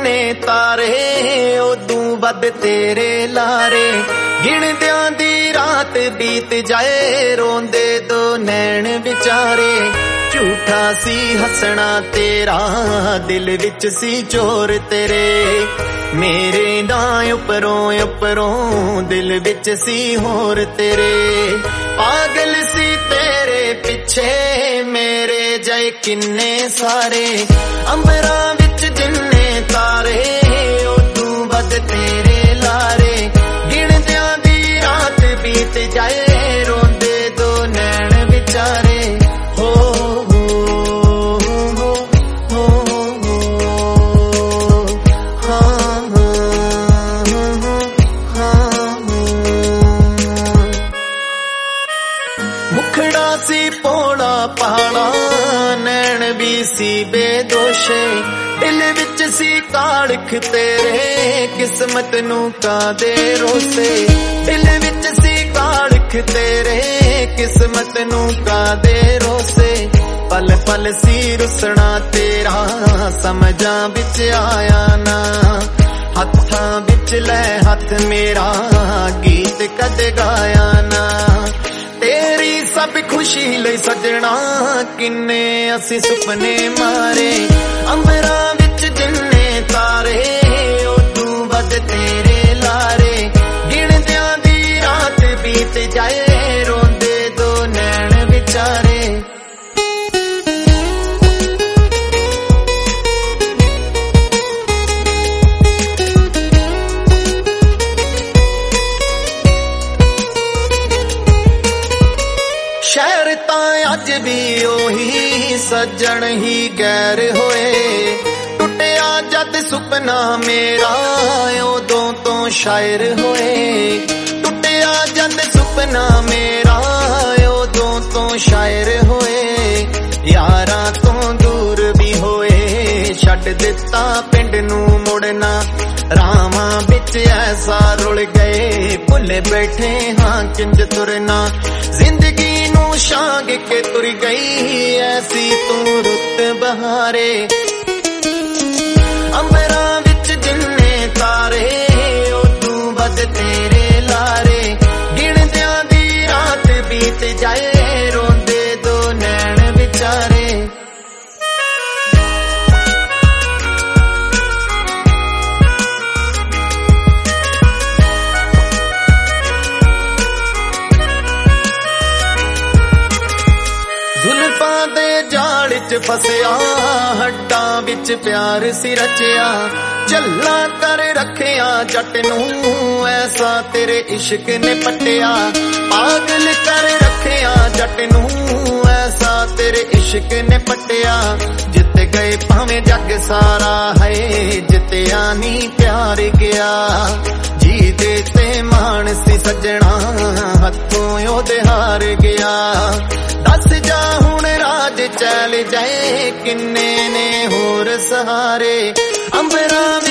जिन्ने तारे उदू वध तेरे लारे। गिणदियां दी रात बीत जाए रोंदे दो नैन विचारे। झूठा सी हसना तेरा दिल विच सी चोर तेरे। मेरे ना उपरों उपरों दिल विच सी होर तेरे। पागल सी तेरे पिछे मेरे जय किन्ने सारे। अंबरां विच जिन्ने तारे उदू वध तेरे लारे। गिणदियां दी रात बीत जाए रोंदे दो नैन विचारे। मुखड़ा सी भोला भाला नैन भी सी बेदोशे। दिल विच सी काड़ख तेरे किस्मत नू कादे रोसे। दिल विच सी काड़ख तेरे किस्मत नू कादे रोसे। पल पल सी रुसना तेरा समझां विच आया ना। हत्थां विच लै हथ मेरा गीत कद गाया ना। तेरी सब खुशी लई सजना किन्ने असी सुपने मारे। अंबरां विच जिन्ने तारे उदू वध तेरे लारे। गिणदियां दी रात बीत जाए रोंदे दो नैन विचारे। शहर तां अज भी ओही सज्जण ही गैर होए। टुटिया जद सुपना मेरा उदों तो शायर होए। टुटिया जद सुपना मेरा उदों तो शायर होए। यारां तो दूर भी होए छड्ड दिता पिंड नू मुड़ना। रावां विच ऐसा रुल गए भुले बैठे हां किंज तुरना। जिंदगी शांग के तुर गई ऐसी तू रुत बहारे। अंबरां विच जिन्ने तारे उदू वध तेरे लारे। गिणदियां दी रात बीत जाए रोंदे दो नैन विचारे। जुल्फां दे जाल च फसिया हड्डां विच प्यार सी रचिया। झल्ला कर रखिया जट नू ऐसा तेरे इश्क ने पटिया। पागल कर रखिया जट नू ऐसा तेरे इश्क ने पटिया। जित गए भावें जग सारा है जितिया नी प्यार गया। जी दे ते मान सी सजना हथों ओदे हार गया। दस जा हुण राज चल जाए किन्ने ने होर सहारे। अंबरां